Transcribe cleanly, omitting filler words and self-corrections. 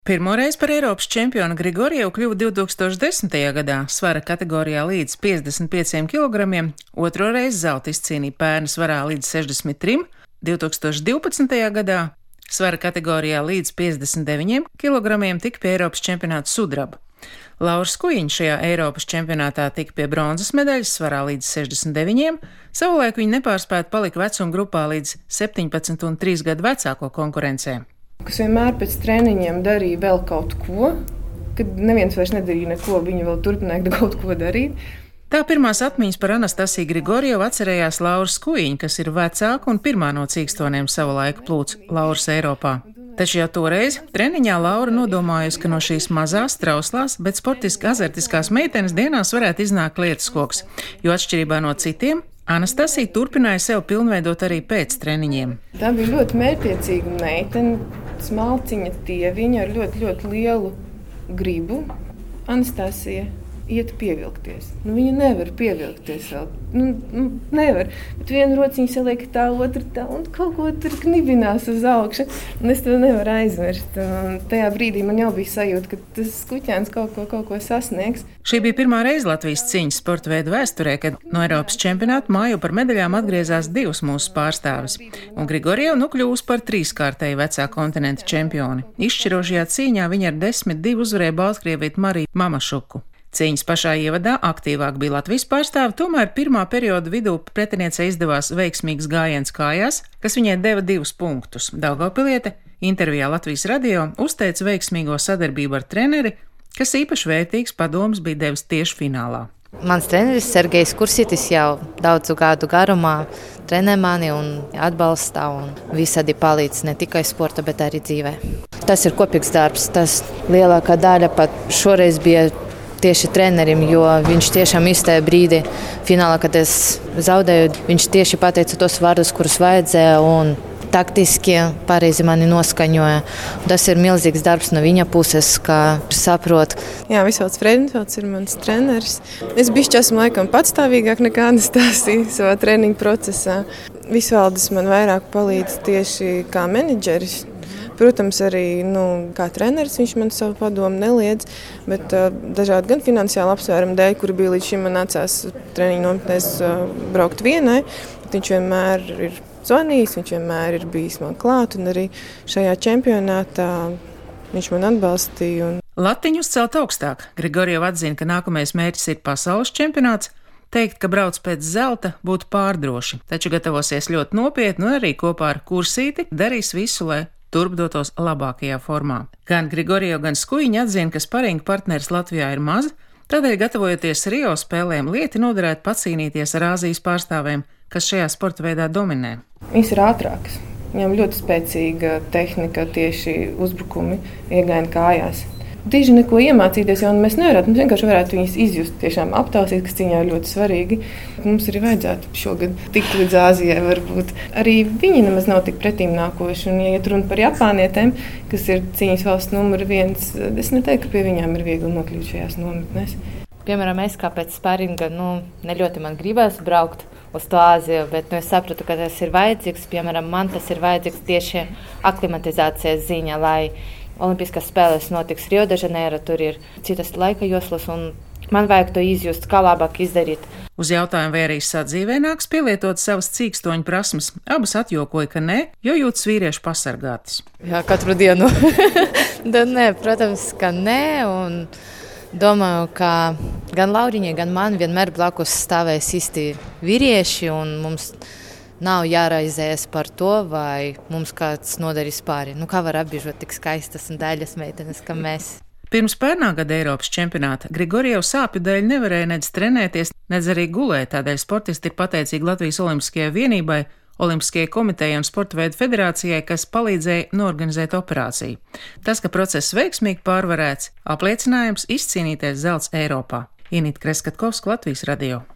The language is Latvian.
Pirmoreiz par Eiropas čempionu Grigorievu kļuva 2010. gadā svara kategorijā līdz 55 kg, otro reizi zelta izcīnīja pērna svarā līdz 63, 2012. gadā svara kategorijā līdz 59 kg tika pie Eiropas čempionāta sudraba. Lauris Skujiņš šajā Eiropas čempionātā tika pie bronzas medaļas svarā līdz 69, savulaik viņa nepārspēta palika vecuma grupā līdz 17 un 3 gadu vecāko konkurencē. Kas vienmēr pēc treniņiem darīja vēl kaut ko, kad neviens vairs nedarīja neko, viņa vēl turpināja kaut ko darīt. Tā pirmās atmiņas par Anastasiju Grigorievu atcerējās Lauris Skujiņš, kas ir vecāka un pirmā no cīkstoniem sava laika plūc Lauris Eiropā. Taču jau toreiz treniņā Laura nodomājusi, ka no šīs mazās, trauslās, bet sportiski azartiskās meitenes dienās varētu iznākt lietuskoks, jo atšķirībā no citiem Anastasija turpināja sev pilnveidot arī pēc treniņiem. Tā bija ļoti mērķtiecīga meitene, smalciņa tieviņa ar ļoti, ļoti lielu gribu. Anastasija iet pievilkties. Viņa nevar pievilkties vēl. Nevar. Bet viena rociņa saliek tā, otra tā, un kaut ko tur knibinās uz augšu. Un es to nevaru aizmirst. Un tajā brīdī man jau bija sajūta, ka tas skuķēns kaut ko sasniegs. Šī bija pirmā reize Latvijas cīņas sporta veidu vēsturē, kad no Eiropas čempionāta māju par medaļām atgriezās divas mūsu pārstāvis. Un Grigorieva kļūst par trīskārtēju vecā kontinenta čempioni. Izšķirošajā cīņā viņa ar 10-2 uzvarēja Baltkrievīti Mariju Mamašuku. Cīņas pašā ievadā aktīvāk bija Latvijas pārstāve, tomēr pirmā perioda vidū pretiniecei izdevās veiksmīgs gājiens kājās, kas viņai deva 2 punktus. Daugavpiliete intervijā Latvijas radio uzteica veiksmīgo sadarbību ar treneri, kas īpaši vērtīgs padoms bija devis tieši finālā. Mans treneris Sergejs Kursitis jau daudzu gadu garumā trenē mani un atbalsta un visādi palīdz ne tikai sporta, bet arī dzīvē. Tas ir kopīgs darbs, tas lielākā daļa pat šoreiz bija tieši trenerim, jo viņš tiešām iztajā brīdī finālā, kad es zaudēju, viņš tieši pateica tos vārdus, kurus vajadzēja un taktiski pareizi mani noskaņoja. Tas ir milzīgs darbs no viņa puses, kā saprot. Jā, Visvalds Fredensvalds ir mans treneris. Es bišķi esmu laikam patstāvīgāk nekā Anastasija savā treniņu procesā. Visvalds man vairāk palīdz tieši kā menedžeris. Protams, arī kā treneris viņš man savu padomu neliedz, bet dažādi gan finansiāli apsvērumi dēļ, kuri bija līdz šim man nācās treniņu nometnēs braukt vienai, bet viņš vienmēr ir zvanījis, viņš vienmēr ir bijis man klāt, un arī šajā čempionātā viņš man atbalstīja. Latiņu uzcelt augstāk. Grigorieva atzina, ka nākamais mērķis ir pasaules čempionāts. Teikt, ka brauc pēc zelta, būtu pārdroši, taču gatavosies ļoti nopietni un arī kopā ar Kursīti darīs visu, lai turp dotos labākajā formā. Gan Grigorieva, gan Skujiņa atzina, ka sparinga partneris Latvijā ir maz, tādēļ gatavojoties Rio spēlēm lieti noderētu pacīnīties ar Āzijas pārstāvēm, kas šajā sporta veidā dominē. Viņas ir ātrākas. Viņam ļoti spēcīga tehnika, tieši uzbrukumi iegājieni kājās. Tieši neko iemācīties, jo mēs nevarētu, mēs vienkārši varētu viņus izjust, tiešām aptausīt, kas cīņā ir ļoti svarīgi. Mums arī vajadzētu šogad tikt līdz Āzijai varbūt. Arī viņi nemaz nav tik pretīm nākoši, un ja iet runa par japānietēm, kas ir cīņas valsts numur 1, es neteiktu, ka pie viņām ir viegli nokļūt šajās nometnēs. Piemēram, es kā pēc sparinga, ne ļoti man gribas braukt uz to Āziju, bet es sapratu, ka tas ir vajadzīgs. Piemēram, man tas ir vajadzīgs tieši aklimatizācijas ziņā, lai Olimpiskās spēles notiks Rio de Janeiro, tur ir citas laika joslas, un man vajag to izjust, kā labāk izdarīt. Uz jautājumu, vai arī sadzīvē nāks pielietot savas cīkstoņu prasmes, abas atjokoja, ka nē, jo jūtas vīrieši pasargātas. Jā, katru dienu. Nē, protams, ka nē, un domāju, ka gan Lauriņai, gan man vienmēr blakus stāvēs īsti vīrieši, un mums nav jāraizējas par to, vai mums kāds nodarīs pāri. Kā var apbiežot tik skaistas un daļas meitenes, kā mēs? Pirms pērnā gada Eiropas čempionāta Grigorieva sāpju dēļ nevarēja nedz trenēties, nedz arī gulēt, tādēļ sportisti ir pateicīgi Latvijas Olimpiskajai vienībai, Olimpiskajai komitejai un Sporta veidu federācijai, kas palīdzēja norganizēt operāciju. Tas, ka process veiksmīgi pārvarēts, apliecinājums izcīnīties zelts Eiropā. Inita Kreskatkovska, Latvijas radio.